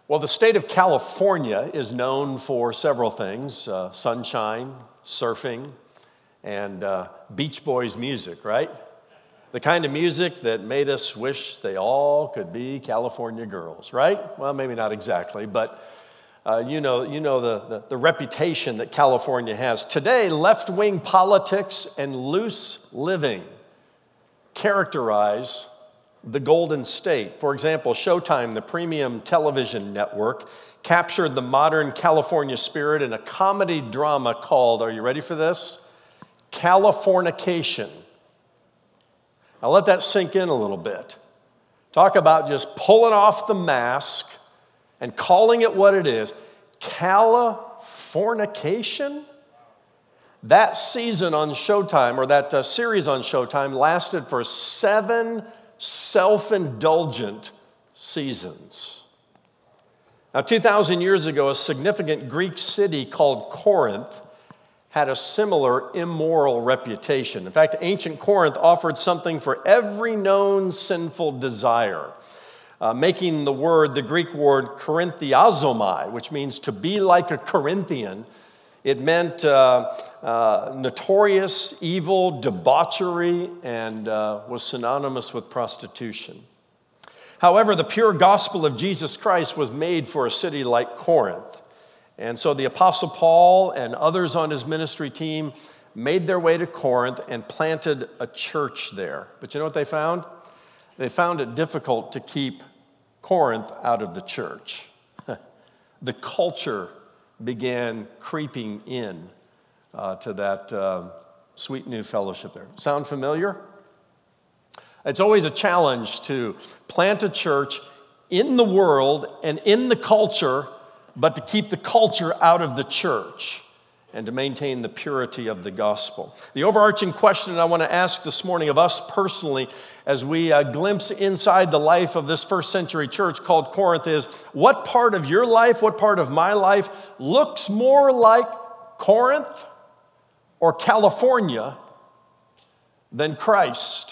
Well, the state of California is known for several things, sunshine, surfing, and Beach Boys music, right? The kind of music that made us wish they all could be California girls, right? Well, maybe not exactly, but you know the reputation that California has. Today, left-wing politics and loose living characterize the Golden State. For example, Showtime, the premium television network, captured the modern California spirit in a comedy drama called, are you ready for this? Californication. Now let that sink in a little bit. Talk about just pulling off the mask and calling it what it is. Californication? That season on Showtime, or that series on Showtime, lasted for 7 self-indulgent seasons. Now, 2,000 years ago, a significant Greek city called Corinth had a similar immoral reputation. In fact, ancient Corinth offered something for every known sinful desire, making the Greek word Korinthiazomai, which means to be like a Corinthian. It meant notorious evil, debauchery, and was synonymous with prostitution. However, the pure gospel of Jesus Christ was made for a city like Corinth. And so the Apostle Paul and others on his ministry team made their way to Corinth and planted a church there. But you know what they found? They found it difficult to keep Corinth out of the church. The culture began creeping in to that sweet new fellowship there. Sound familiar? It's always a challenge to plant a church in the world and in the culture, but to keep the culture out of the church and to maintain the purity of the gospel. The overarching question I want to ask this morning of us personally as we glimpse inside the life of this first century church called Corinth is, what part of your life, what part of my life looks more like Corinth or California than Christ?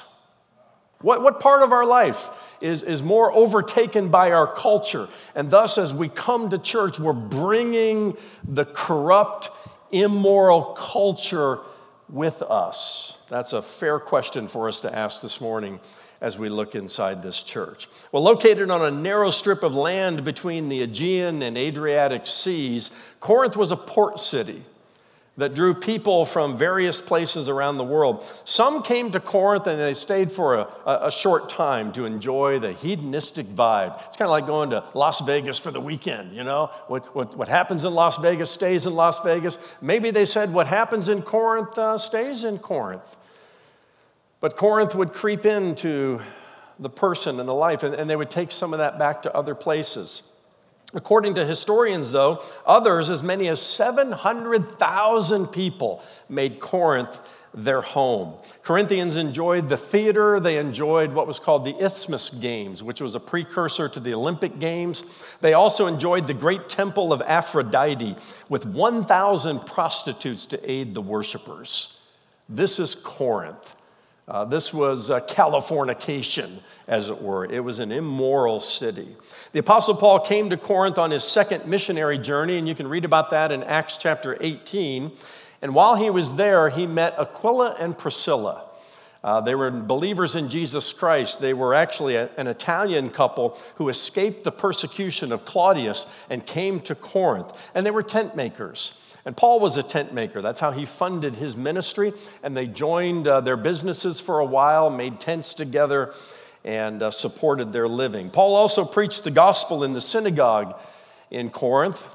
What part of our life is more overtaken by our culture? And thus, as we come to church, we're bringing the corrupt, immoral culture with us. That's a fair question for us to ask this morning as we look inside this church. Well, located on a narrow strip of land between the Aegean and Adriatic seas, Corinth was a port city that drew people from various places around the world. Some came to Corinth and they stayed for a short time to enjoy the hedonistic vibe. It's kind of like going to Las Vegas for the weekend, you know? What happens in Las Vegas stays in Las Vegas. Maybe they said what happens in Corinth stays in Corinth. But Corinth would creep into the person and the life, and they would take some of that back to other places. According to historians, though, others, as many as 700,000 people, made Corinth their home. Corinthians enjoyed the theater. They enjoyed what was called the Isthmus Games, which was a precursor to the Olympic Games. They also enjoyed the great temple of Aphrodite with 1,000 prostitutes to aid the worshipers. This is Corinth. This was Californication, as it were. It was an immoral city. The Apostle Paul came to Corinth on his second missionary journey, and you can read about that in Acts chapter 18. And while he was there, he met Aquila and Priscilla. They were believers in Jesus Christ. They were actually an Italian couple who escaped the persecution of Claudius and came to Corinth. And they were tent makers. And Paul was a tent maker. That's how he funded his ministry. And they joined their businesses for a while, made tents together, and supported their living. Paul also preached the gospel in the synagogue in Corinth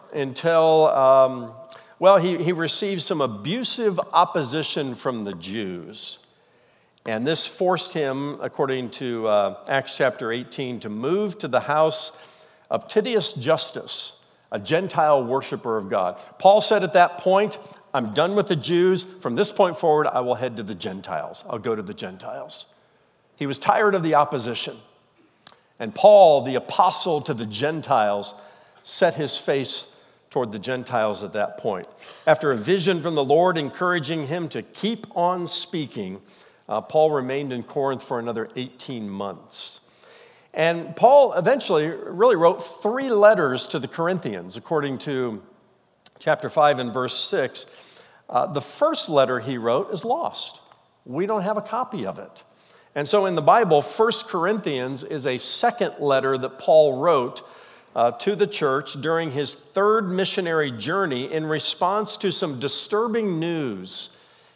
until, he received some abusive opposition from the Jews. And this forced him, according to Acts chapter 18, to move to the house of Titius Justus, a Gentile worshiper of God. Paul said at that point, I'm done with the Jews. From this point forward, I will head to the Gentiles. I'll go to the Gentiles. He was tired of the opposition. And Paul, the apostle to the Gentiles, set his face toward the Gentiles at that point. After a vision from the Lord encouraging him to keep on speaking, Paul remained in Corinth for another 18 months. And Paul eventually really wrote 3 letters to the Corinthians, according to chapter 5 and verse 6. The first letter he wrote is lost. We don't have a copy of it. And so in the Bible, 1 Corinthians is a second letter that Paul wrote to the church during his 3rd missionary journey in response to some disturbing news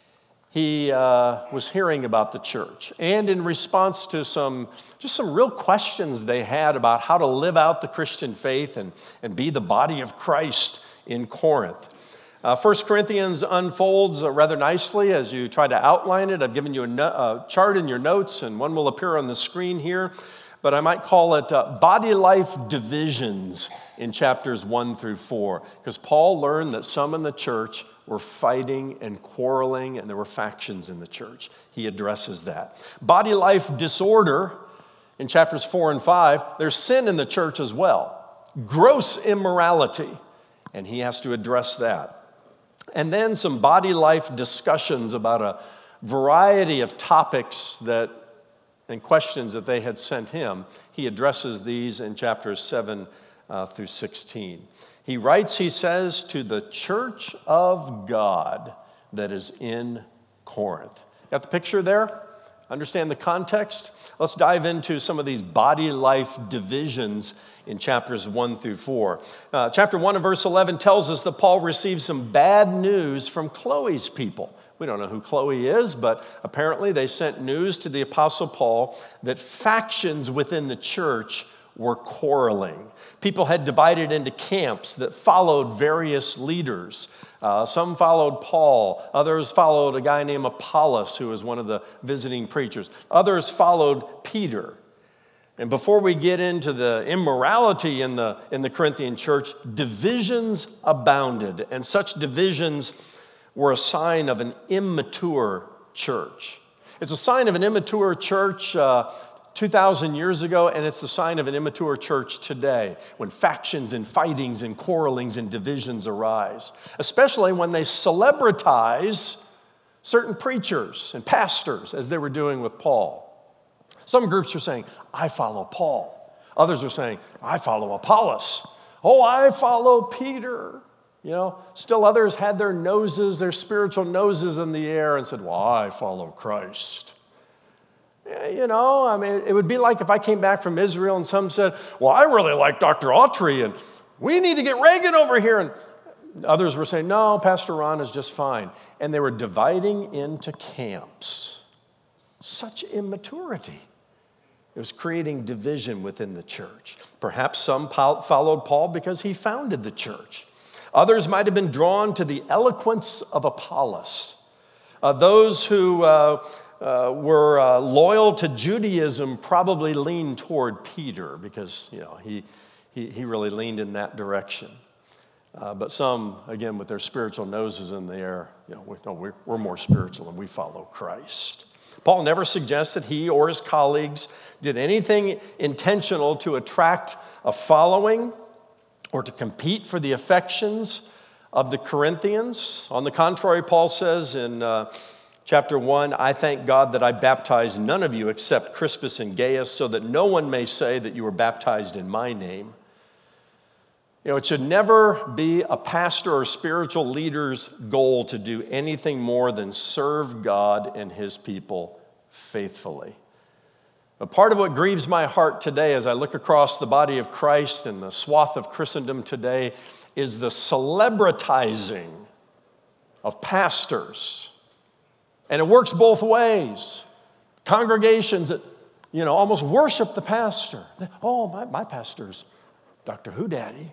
he was hearing about the church, and in response to some real questions they had about how to live out the Christian faith and be the body of Christ in Corinth. 1 Corinthians unfolds rather nicely as you try to outline it. I've given you a chart in your notes, and one will appear on the screen here, but I might call it body life divisions in chapters 1 through 4, because Paul learned that some in the church were fighting and quarreling, and there were factions in the church. He addresses that. Body life disorder in chapters 4 and 5, there's sin in the church as well. Gross immorality, and he has to address that. And then some body life discussions about a variety of topics and questions that they had sent him. He addresses these in chapters 7 through 16. He writes, he says, to the church of God that is in Corinth. Got the picture there? Understand the context? Let's dive into some of these body life divisions in chapters 1 through 4. Chapter 1 and verse 11 tells us that Paul received some bad news from Chloe's people. We don't know who Chloe is, but apparently they sent news to the Apostle Paul that factions within the church were quarreling. People had divided into camps that followed various leaders. Some followed Paul. Others followed a guy named Apollos, who was one of the visiting preachers. Others followed Peter. And before we get into the immorality in the Corinthian church, divisions abounded. And such divisions were a sign of an immature church. It's a sign of an immature church 2,000 years ago, and it's the sign of an immature church today when factions and fightings and quarrelings and divisions arise, especially when they celebritize certain preachers and pastors as they were doing with Paul. Some groups are saying, I follow Paul. Others are saying, I follow Apollos. Oh, I follow Peter. Still others had their spiritual noses in the air and said, well, I follow Christ. It would be like if I came back from Israel and some said, well, I really like Dr. Autry, and we need to get Reagan over here. And others were saying, no, Pastor Ron is just fine. And they were dividing into camps. Such immaturity. It was creating division within the church. Perhaps some followed Paul because he founded the church. Others might have been drawn to the eloquence of Apollos. Those who were loyal to Judaism probably leaned toward Peter because he really leaned in that direction. But some, again, with their spiritual noses in the air, we're more spiritual and we follow Christ. Paul never suggested he or his colleagues did anything intentional to attract a following or to compete for the affections of the Corinthians. On the contrary, Paul says in Chapter 1, I thank God that I baptized none of you except Crispus and Gaius, so that no one may say that you were baptized in my name. It should never be a pastor or spiritual leader's goal to do anything more than serve God and his people faithfully. But part of what grieves my heart today as I look across the body of Christ and the swath of Christendom today is the celebritizing of pastors. And it works both ways. Congregations that, almost worship the pastor. Oh, my pastor's Dr. Who Daddy.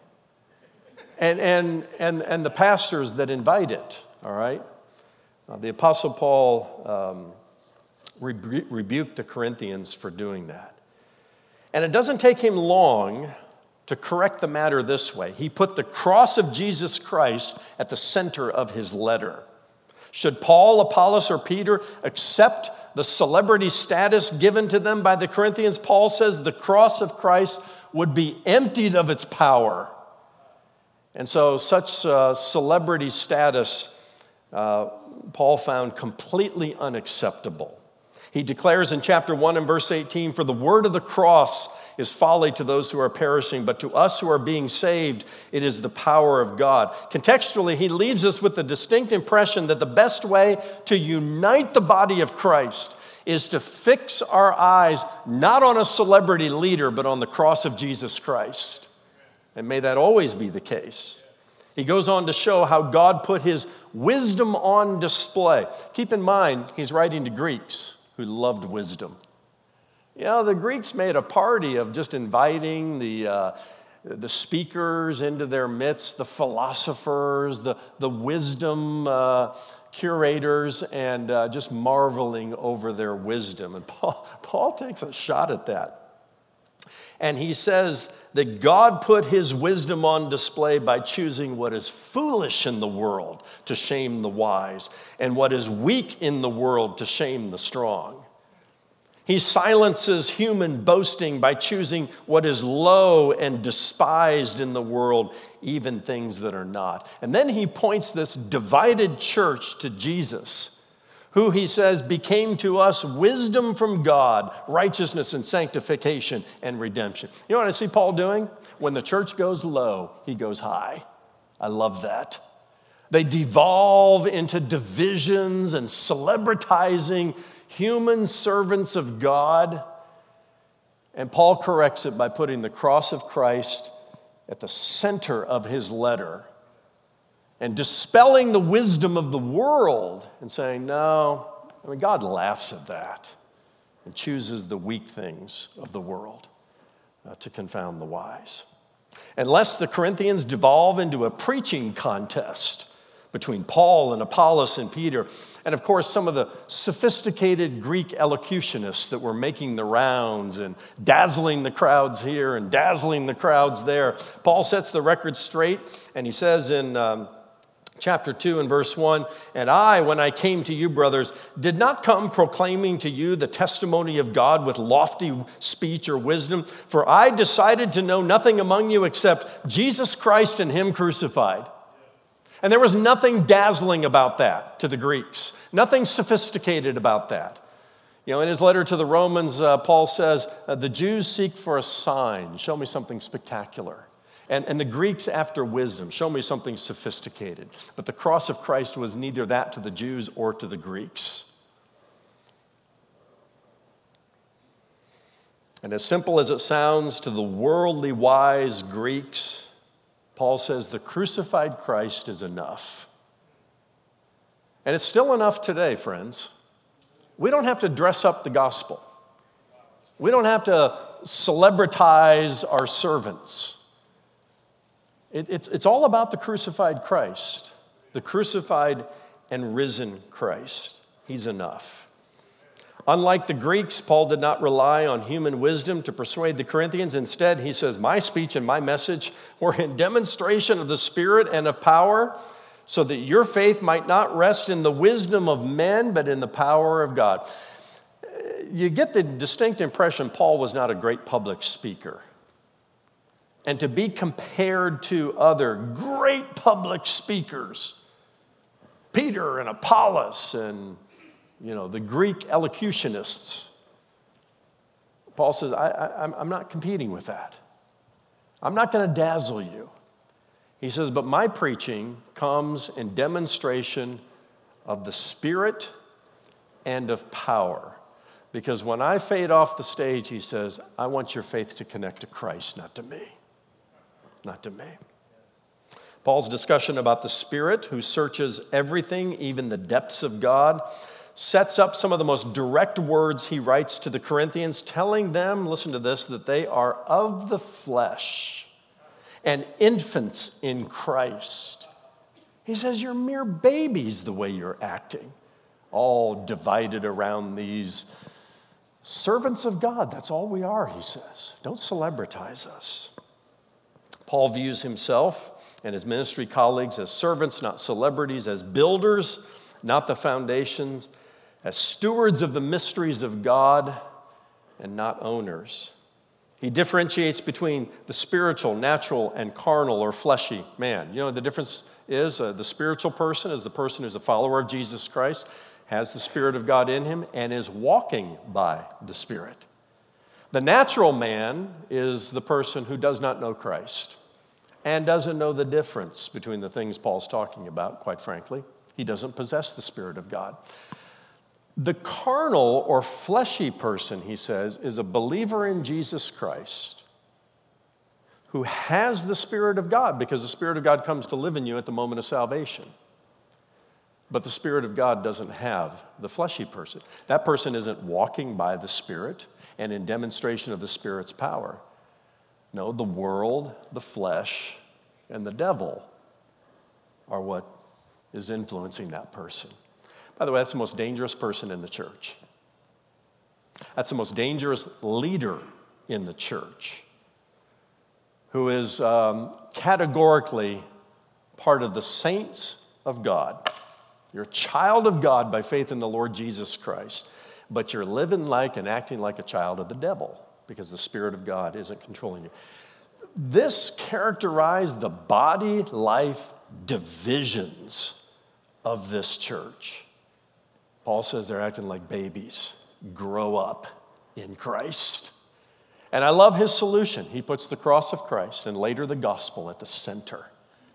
And the pastors that invite it, all right? The Apostle Paul rebuked the Corinthians for doing that. And it doesn't take him long to correct the matter this way. He put the cross of Jesus Christ at the center of his letter. Should Paul, Apollos, or Peter accept the celebrity status given to them by the Corinthians, Paul says the cross of Christ would be emptied of its power. And so such celebrity status, Paul found completely unacceptable. He declares in chapter 1 and verse 18, for the word of the cross is folly to those who are perishing, but to us who are being saved, it is the power of God. Contextually, he leaves us with the distinct impression that the best way to unite the body of Christ is to fix our eyes not on a celebrity leader, but on the cross of Jesus Christ. And may that always be the case. He goes on to show how God put his wisdom on display. Keep in mind, he's writing to Greeks who loved wisdom. You know, the Greeks made a party of just inviting the speakers into their midst, the philosophers, the wisdom curators, and just marveling over their wisdom. And Paul takes a shot at that. And he says that God put his wisdom on display by choosing what is foolish in the world to shame the wise, and what is weak in the world to shame the strong. He silences human boasting by choosing what is low and despised in the world, even things that are not. And then he points this divided church to Jesus, who he says became to us wisdom from God, righteousness and sanctification and redemption. You know what I see Paul doing? When the church goes low, he goes high. I love that. They devolve into divisions and celebritizing human servants of God. And Paul corrects it by putting the cross of Christ at the center of his letter and dispelling the wisdom of the world and saying, no, I mean, God laughs at that and chooses the weak things of the world to confound the wise. And lest the Corinthians devolve into a preaching contest between Paul and Apollos and Peter, and of course some of the sophisticated Greek elocutionists that were making the rounds and dazzling the crowds here and dazzling the crowds there. Paul sets the record straight, and he says in chapter 2 and verse 1, "And I, when I came to you, brothers, did not come proclaiming to you the testimony of God with lofty speech or wisdom, for I decided to know nothing among you except Jesus Christ and him crucified." And there was nothing dazzling about that to the Greeks, nothing sophisticated about that. You know, in his letter to the Romans, Paul says, the Jews seek for a sign. Show me something spectacular. And the Greeks after wisdom. Show me something sophisticated. But the cross of Christ was neither that to the Jews or to the Greeks. And as simple as it sounds to the worldly wise Greeks, Paul says the crucified Christ is enough. And it's still enough today, friends. We don't have to dress up the gospel. We don't have to celebritize our servants. It's all about the crucified Christ, the crucified and risen Christ. He's enough. Unlike the Greeks, Paul did not rely on human wisdom to persuade the Corinthians. Instead, he says, my speech and my message were in demonstration of the Spirit and of power, so that your faith might not rest in the wisdom of men, but in the power of God. You get the distinct impression Paul was not a great public speaker. And to be compared to other great public speakers, Peter and Apollos and the Greek elocutionists. Paul says, I'm not competing with that. I'm not going to dazzle you. He says, but my preaching comes in demonstration of the Spirit and of power. Because when I fade off the stage, he says, I want your faith to connect to Christ, not to me. Not to me. Paul's discussion about the Spirit, who searches everything, even the depths of God, sets up some of the most direct words he writes to the Corinthians, telling them, listen to this, that they are of the flesh and infants in Christ. He says, you're mere babies the way you're acting, all divided around these servants of God. That's all we are, he says. Don't celebritize us. Paul views himself and his ministry colleagues as servants, not celebrities, as builders, not the foundations, as stewards of the mysteries of God and not owners. He differentiates between the spiritual, natural, and carnal or fleshy man. You know what the difference is? The spiritual person is the person who's a follower of Jesus Christ, has the Spirit of God in him, and is walking by the Spirit. The natural man is the person who does not know Christ and doesn't know the difference between the things Paul's talking about, quite frankly. He doesn't possess the Spirit of God. The carnal or fleshy person, he says, is a believer in Jesus Christ who has the Spirit of God, because the Spirit of God comes to live in you at the moment of salvation. But the Spirit of God doesn't have the fleshy person. That person isn't walking by the Spirit and in demonstration of the Spirit's power. No, the world, the flesh, and the devil are what is influencing that person. By the way, that's the most dangerous person in the church. That's the most dangerous leader in the church, who is categorically part of the saints of God. You're a child of God by faith in the Lord Jesus Christ, but you're living like and acting like a child of the devil because the Spirit of God isn't controlling you. This characterized the body-life divisions of this church. Paul says they're acting like babies. Grow up in Christ. And I love his solution. He puts the cross of Christ and later the gospel at the center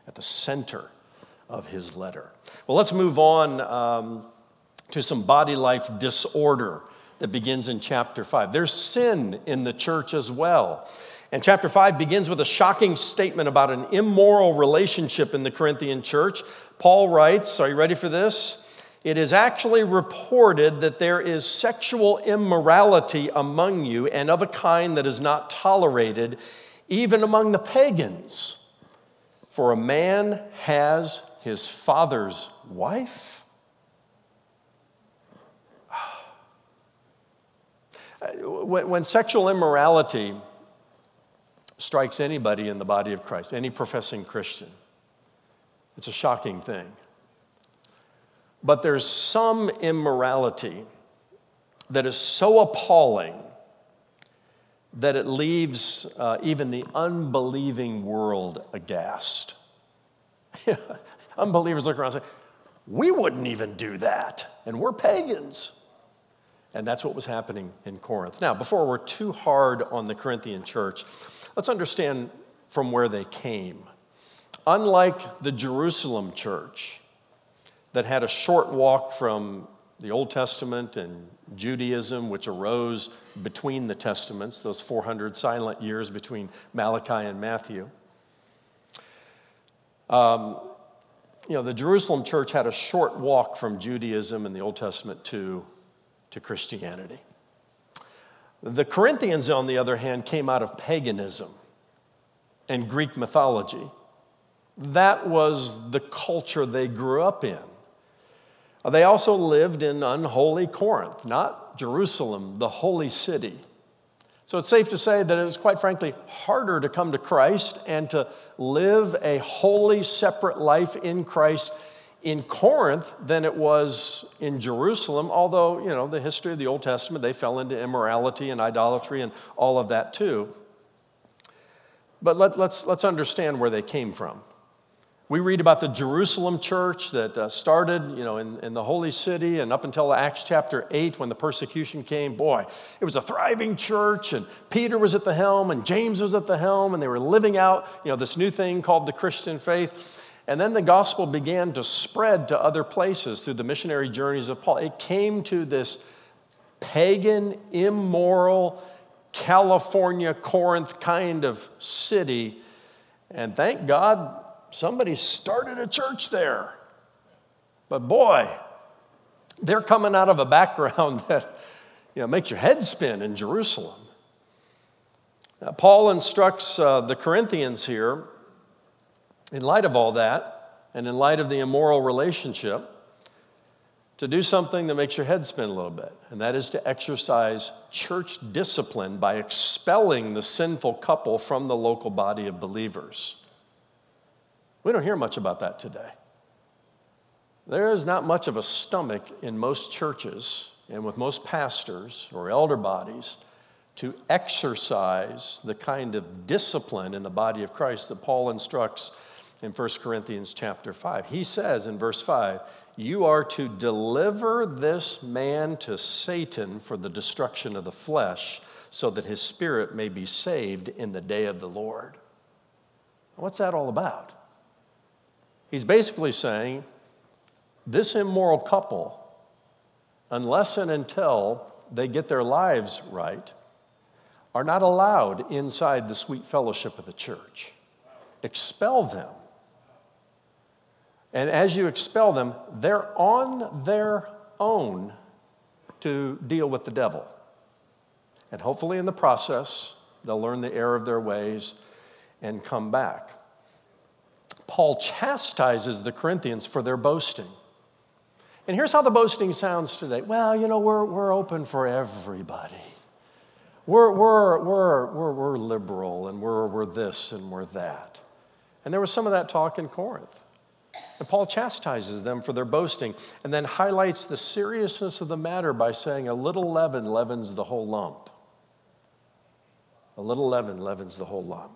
of his letter. Well, let's move on to some body life disorder that begins in chapter 5. There's sin in the church as well. And chapter 5 begins with a shocking statement about an immoral relationship in the Corinthian church. Paul writes, are you ready for this? It is actually reported that there is sexual immorality among you, and of a kind that is not tolerated even among the pagans. For a man has his father's wife. When sexual immorality strikes anybody in the body of Christ, any professing Christian, it's a shocking thing. But there's some immorality that is so appalling that it leaves even the unbelieving world aghast. Unbelievers look around and say, we wouldn't even do that, and we're pagans. And that's what was happening in Corinth. Now, before we're too hard on the Corinthian church, let's understand from where they came. Unlike the Jerusalem church that had a short walk from the Old Testament and Judaism, which arose between the Testaments, those 400 silent years between Malachi and Matthew. The Jerusalem church had a short walk from Judaism and the Old Testament to Christianity. The Corinthians, on the other hand, came out of paganism and Greek mythology. That was the culture they grew up in. They also lived in unholy Corinth, not Jerusalem, the holy city. So it's safe to say that it was, quite frankly, harder to come to Christ and to live a holy, separate life in Christ in Corinth than it was in Jerusalem, although, the history of the Old Testament, they fell into immorality and idolatry and all of that too. But let's understand where they came from. We read about the Jerusalem church that started, in the holy city, and up until Acts chapter 8 when the persecution came. Boy, it was a thriving church, and Peter was at the helm, and James was at the helm, and they were living out, this new thing called the Christian faith. And then the gospel began to spread to other places through the missionary journeys of Paul. It came to this pagan, immoral, California, Corinth kind of city, and thank God somebody started a church there. But boy, they're coming out of a background that makes your head spin in Jerusalem. Now, Paul instructs the Corinthians here, in light of all that, and in light of the immoral relationship, to do something that makes your head spin a little bit, and that is to exercise church discipline by expelling the sinful couple from the local body of believers. We don't hear much about that today. There is not much of a stomach in most churches and with most pastors or elder bodies to exercise the kind of discipline in the body of Christ that Paul instructs in 1 Corinthians chapter 5. He says in verse 5, you are to deliver this man to Satan for the destruction of the flesh, so that his spirit may be saved in the day of the Lord. What's that all about? He's basically saying this immoral couple, unless and until they get their lives right, are not allowed inside the sweet fellowship of the church. Expel them. And as you expel them, they're on their own to deal with the devil. And hopefully in the process, they'll learn the error of their ways and come back. Paul chastises the Corinthians for their boasting. And here's how the boasting sounds today. Well, we're open for everybody. We're liberal, and we're this and we're that. And there was some of that talk in Corinth. And Paul chastises them for their boasting and then highlights the seriousness of the matter by saying a little leaven leavens the whole lump. A little leaven leavens the whole lump.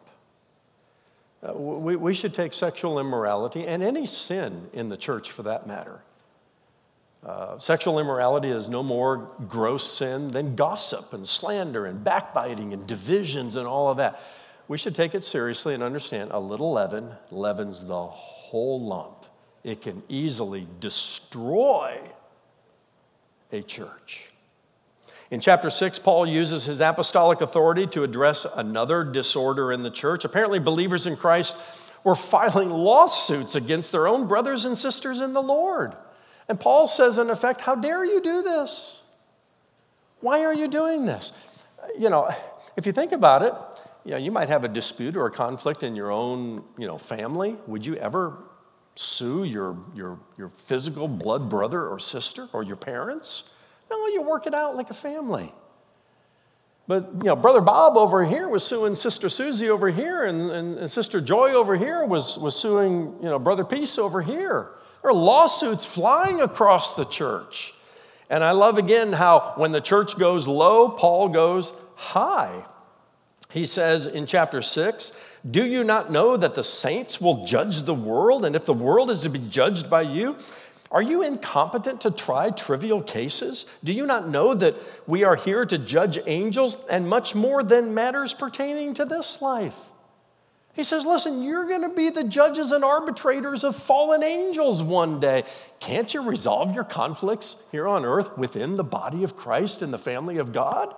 We should take sexual immorality and any sin in the church for that matter. Sexual immorality is no more gross sin than gossip and slander and backbiting and divisions and all of that. We should take it seriously and understand a little leaven leavens the whole lump. It can easily destroy a church. In chapter 6, Paul uses his apostolic authority to address another disorder in the church. Apparently, believers in Christ were filing lawsuits against their own brothers and sisters in the Lord. And Paul says, in effect, how dare you do this? Why are you doing this? If you think about it, you might have a dispute or a conflict in your own, family. Would you ever sue your physical blood brother or sister or your parents? No, you work it out like a family. But, Brother Bob over here was suing Sister Susie over here, and Sister Joy over here was suing, Brother Peace over here. There are lawsuits flying across the church. And I love again how when the church goes low, Paul goes high. He says in chapter 6, do you not know that the saints will judge the world? And if the world is to be judged by you, are you incompetent to try trivial cases? Do you not know that we are here to judge angels and much more than matters pertaining to this life? He says, listen, you're going to be the judges and arbitrators of fallen angels one day. Can't you resolve your conflicts here on earth within the body of Christ and the family of God?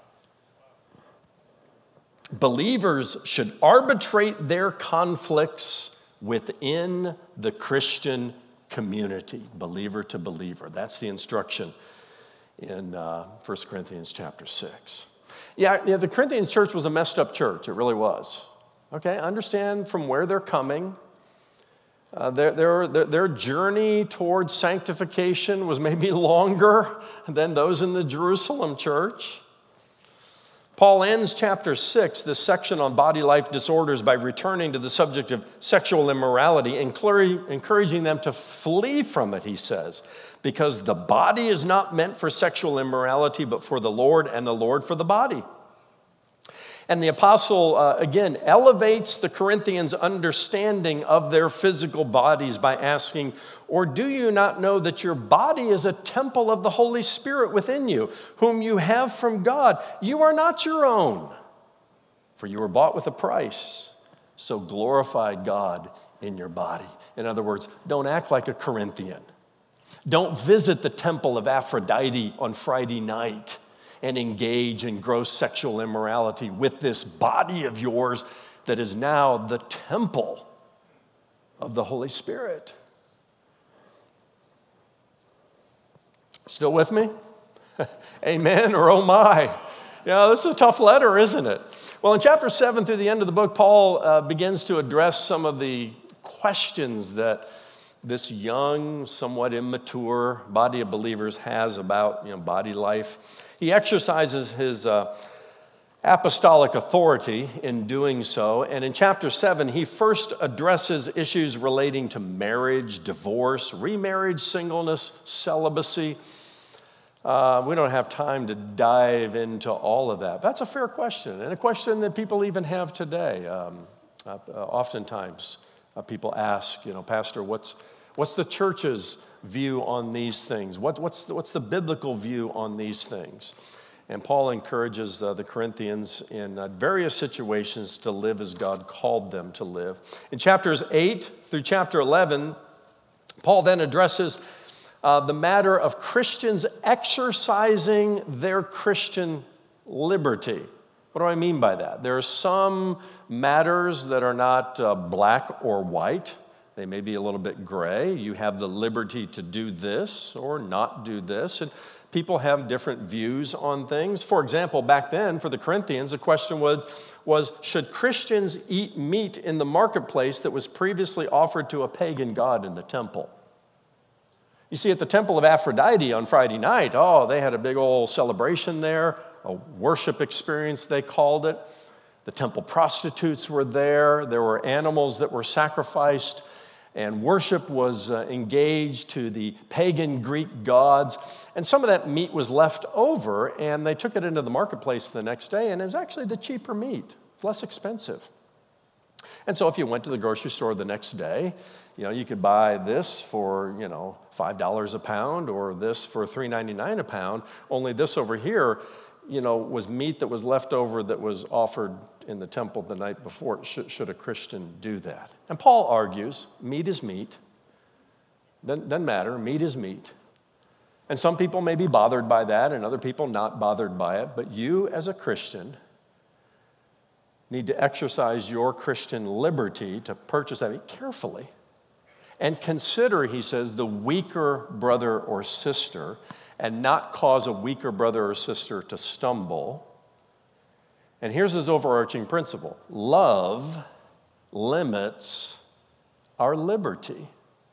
Believers should arbitrate their conflicts within the Christian community, believer to believer. That's the instruction in 1 Corinthians chapter 6. Yeah, the Corinthian church was a messed up church. It really was. Okay, understand from where they're coming. Their journey towards sanctification was maybe longer than those in the Jerusalem church. Paul ends chapter 6, this section on body life disorders, by returning to the subject of sexual immorality, encouraging them to flee from it, he says, because the body is not meant for sexual immorality, but for the Lord, and the Lord for the body. And the apostle, again, elevates the Corinthians' understanding of their physical bodies by asking, or do you not know that your body is a temple of the Holy Spirit within you, whom you have from God? You are not your own, for you were bought with a price. So glorify God in your body. In other words, don't act like a Corinthian. Don't visit the temple of Aphrodite on Friday night and engage in gross sexual immorality with this body of yours that is now the temple of the Holy Spirit. Still with me? Amen or oh my? This is a tough letter, isn't it? Well, in chapter 7 through the end of the book, Paul begins to address some of the questions that this young, somewhat immature body of believers has about body life. He exercises his apostolic authority in doing so. And in chapter 7, he first addresses issues relating to marriage, divorce, remarriage, singleness, celibacy. We don't have time to dive into all of that. That's a fair question, and a question that people even have today. Oftentimes, people ask, Pastor, what's the church's view on these things? What's the biblical view on these things? And Paul encourages the Corinthians in various situations to live as God called them to live. In chapters 8 through chapter 11, Paul then addresses the matter of Christians exercising their Christian liberty. What do I mean by that? There are some matters that are not black or white. They may be a little bit gray. You have the liberty to do this or not do this. And people have different views on things. For example, back then for the Corinthians, the question was should Christians eat meat in the marketplace that was previously offered to a pagan god in the temple? You see, at the temple of Aphrodite on Friday night, they had a big old celebration there, a worship experience, they called it. The temple prostitutes were there. There were animals that were sacrificed, and worship was engaged to the pagan Greek gods. And some of that meat was left over, and they took it into the marketplace the next day, and it was actually the cheaper meat, less expensive. And so if you went to the grocery store the next day, you could buy this for, $5 a pound or this for $3.99 a pound, only this over here, was meat that was left over that was offered in the temple the night before. Should a Christian do that? And Paul argues, meat is meat. Doesn't matter, meat is meat. And some people may be bothered by that and other people not bothered by it, but you as a Christian need to exercise your Christian liberty to purchase that meat carefully. And consider, he says, the weaker brother or sister and not cause a weaker brother or sister to stumble. And here's his overarching principle. Love limits our liberty.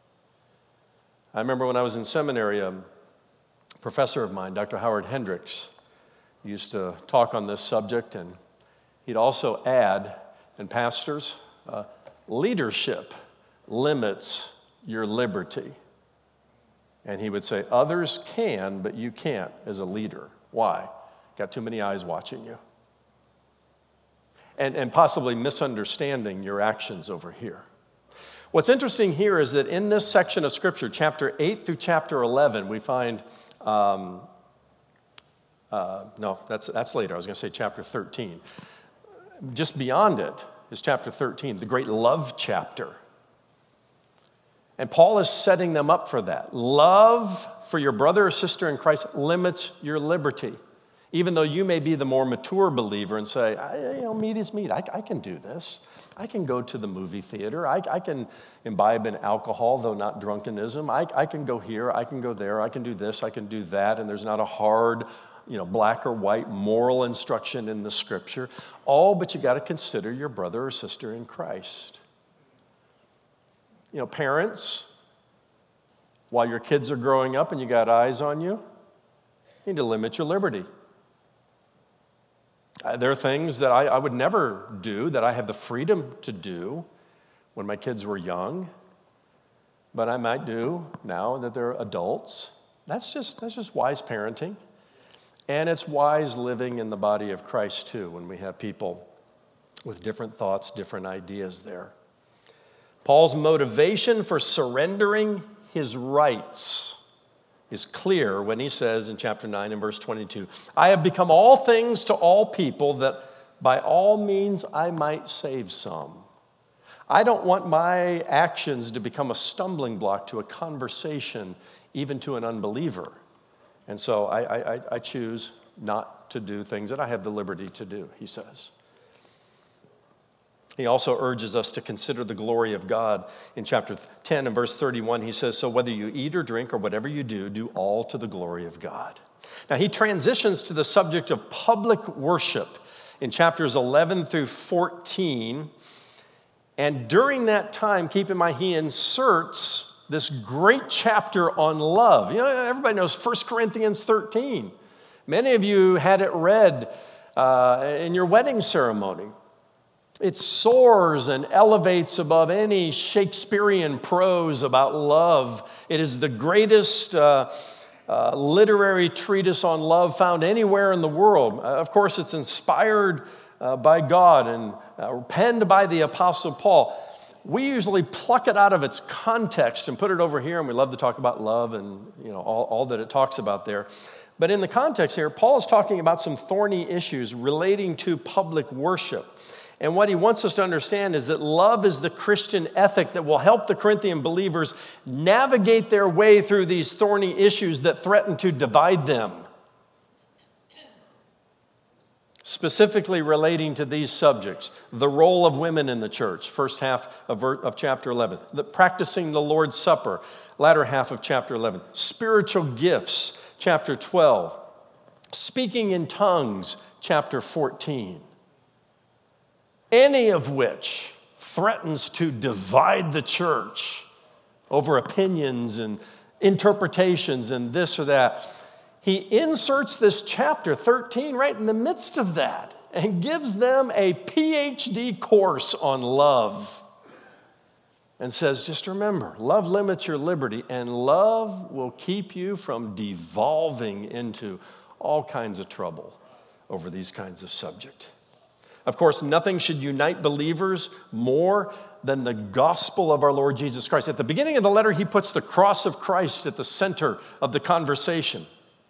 I remember when I was in seminary, a professor of mine, Dr. Howard Hendricks, used to talk on this subject, and he'd also add, and pastors, leadership limits your liberty. And he would say, others can, but you can't as a leader. Why? Got too many eyes watching you. And possibly misunderstanding your actions over here. What's interesting here is that in this section of Scripture, chapter 8 through chapter 11, we find, no, that's later. I was going to say chapter 13. Just beyond it is chapter 13, the great love chapter. And Paul is setting them up for that. Love for your brother or sister in Christ limits your liberty. Even though you may be the more mature believer and say, meat is meat. I can do this. I can go to the movie theater. I can imbibe in alcohol, though not drunkenism. I can go here. I can go there. I can do this. I can do that. And there's not a hard, black or white moral instruction in the Scripture. But you got to consider your brother or sister in Christ. Parents, while your kids are growing up and you got eyes on you, you need to limit your liberty. There are things that I would never do that I have the freedom to do when my kids were young, but I might do now that they're adults. That's just wise parenting. And it's wise living in the body of Christ too, when we have people with different thoughts, different ideas there. Paul's motivation for surrendering his rights is clear when he says in chapter 9 and verse 22, I have become all things to all people that by all means I might save some. I don't want my actions to become a stumbling block to a conversation, even to an unbeliever. And so I choose not to do things that I have the liberty to do, he says. He also urges us to consider the glory of God. In chapter 10 and verse 31, he says, so whether you eat or drink or whatever you do, do all to the glory of God. Now he transitions to the subject of public worship in chapters 11 through 14. And during that time, keep in mind, he inserts this great chapter on love. Everybody knows 1 Corinthians 13. Many of you had it read in your wedding ceremony. It soars and elevates above any Shakespearean prose about love. It is the greatest literary treatise on love found anywhere in the world. Of course, it's inspired by God and penned by the Apostle Paul. We usually pluck it out of its context and put it over here, and we love to talk about love and all that it talks about there. But in the context here, Paul is talking about some thorny issues relating to public worship. And what he wants us to understand is that love is the Christian ethic that will help the Corinthian believers navigate their way through these thorny issues that threaten to divide them. Specifically relating to these subjects, the role of women in the church, first half of chapter 11, practicing the Lord's Supper, latter half of chapter 11, spiritual gifts, chapter 12, speaking in tongues, chapter 14. Any of which threatens to divide the church over opinions and interpretations and this or that. He inserts this chapter 13 right in the midst of that and gives them a PhD course on love and says, just remember, love limits your liberty, and love will keep you from devolving into all kinds of trouble over these kinds of subjects. Of course, nothing should unite believers more than the gospel of our Lord Jesus Christ. At the beginning of the letter, he puts the cross of Christ at the center of the conversation.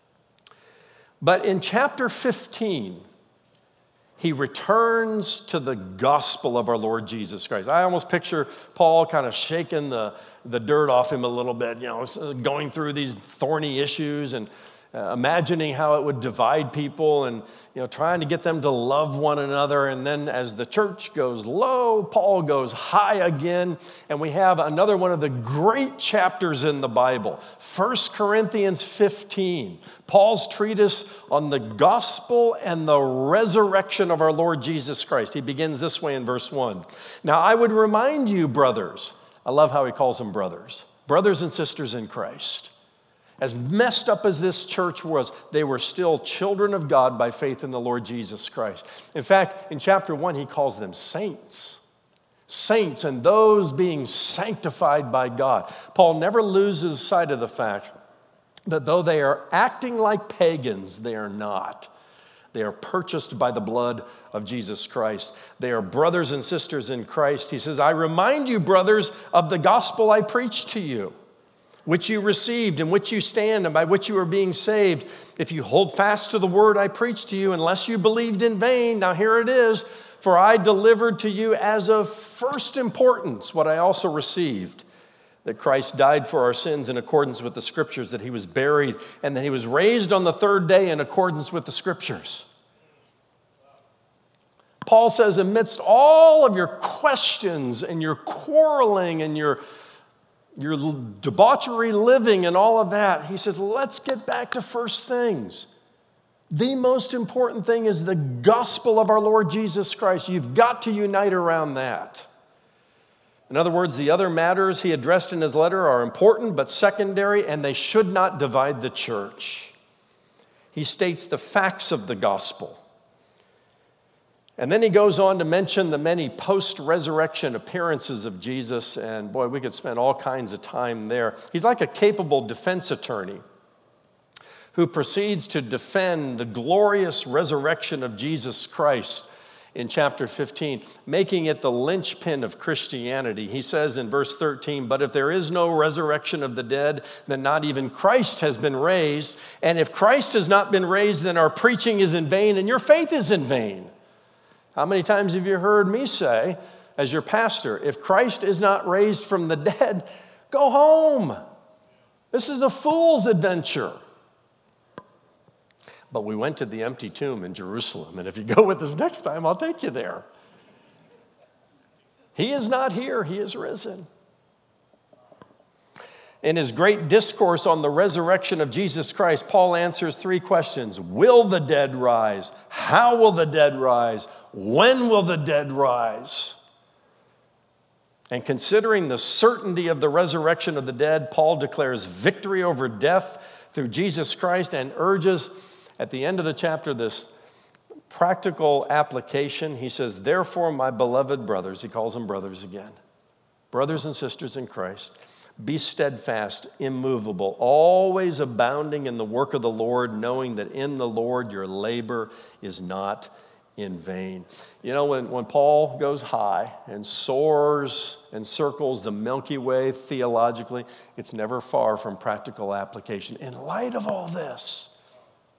But in chapter 15, he returns to the gospel of our Lord Jesus Christ. I almost picture Paul kind of shaking the dirt off him a little bit, going through these thorny issues and imagining how it would divide people and trying to get them to love one another. And then as the church goes low, Paul goes high again. And we have another one of the great chapters in the Bible, 1 Corinthians 15, Paul's treatise on the gospel and the resurrection of our Lord Jesus Christ. He begins this way in verse 1. Now I would remind you, brothers, I love how he calls them brothers and sisters in Christ. As messed up as this church was, they were still children of God by faith in the Lord Jesus Christ. In fact, in chapter 1, he calls them saints. Saints and those being sanctified by God. Paul never loses sight of the fact that though they are acting like pagans, they are not. They are purchased by the blood of Jesus Christ. They are brothers and sisters in Christ. He says, I remind you, brothers, of the gospel I preached to you, which you received, in which you stand, and by which you are being saved, if you hold fast to the word I preached to you, unless you believed in vain. Now here it is, for I delivered to you as of first importance what I also received, that Christ died for our sins in accordance with the Scriptures, that he was buried, and that he was raised on the third day in accordance with the Scriptures. Paul says, amidst all of your questions and your quarreling and your debauchery living and all of that, he says, let's get back to first things. The most important thing is the gospel of our Lord Jesus Christ. You've got to unite around that. In other words, the other matters he addressed in his letter are important but secondary, and they should not divide the church. He states the facts of the gospel. And then he goes on to mention the many post-resurrection appearances of Jesus, and boy, we could spend all kinds of time there. He's like a capable defense attorney who proceeds to defend the glorious resurrection of Jesus Christ in chapter 15, making it the linchpin of Christianity. He says in verse 13, but if there is no resurrection of the dead, then not even Christ has been raised. And if Christ has not been raised, then our preaching is in vain and your faith is in vain. How many times have you heard me say, as your pastor, if Christ is not raised from the dead, go home. This is a fool's adventure. But we went to the empty tomb in Jerusalem, and if you go with us next time, I'll take you there. He is not here, he is risen. In his great discourse on the resurrection of Jesus Christ, Paul answers three questions. Will the dead rise? How will the dead rise? When will the dead rise? And considering the certainty of the resurrection of the dead, Paul declares victory over death through Jesus Christ and urges at the end of the chapter this practical application. He says, therefore, my beloved brothers, he calls them brothers again, brothers and sisters in Christ, be steadfast, immovable, always abounding in the work of the Lord, knowing that in the Lord your labor is not in vain. You know, when Paul goes high and soars and circles the Milky Way theologically, it's never far from practical application. In light of all this,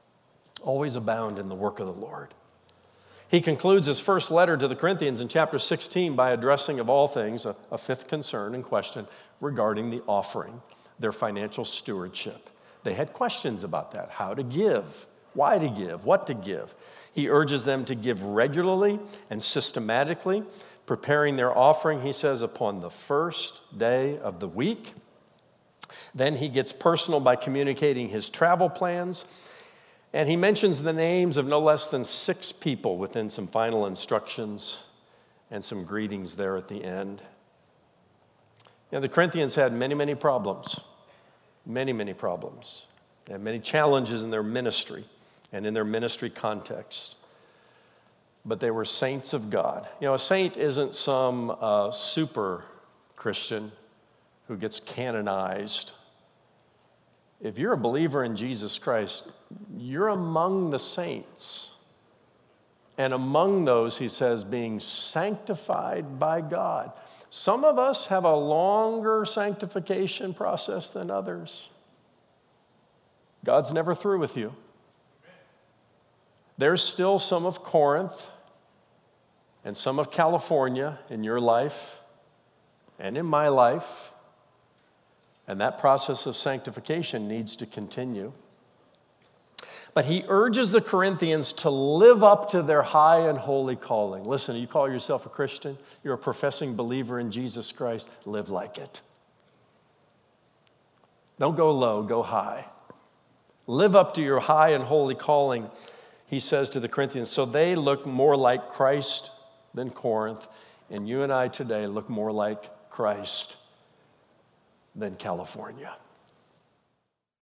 Always abound in the work of the Lord. He concludes his first letter to the Corinthians in chapter 16 by addressing, of all things, a fifth concern and question regarding the offering, their financial stewardship. They had questions about that: how to give, why to give, what to give. He urges them to give regularly and systematically, preparing their offering, he says, upon the first day of the week. Then he gets personal by communicating his travel plans, and he mentions the names of no less than 6 people within some final instructions and some greetings there at the end. You know, the Corinthians had many, many problems, many problems, and many challenges in their ministry and in their ministry context. But they were saints of God. You know, a saint isn't some super Christian who gets canonized. If you're a believer in Jesus Christ, you're among the saints. And among those, he says, being sanctified by God. Some of us have a longer sanctification process than others. God's never through with you. There's still some of Corinth and some of California in your life and in my life. And that process of sanctification needs to continue. But he urges the Corinthians to live up to their high and holy calling. Listen, you call yourself a Christian, you're a professing believer in Jesus Christ, live like it. Don't go low, go high. Live up to your high and holy calling, he says to the Corinthians, so they look more like Christ than Corinth, and you and I today look more like Christ than California.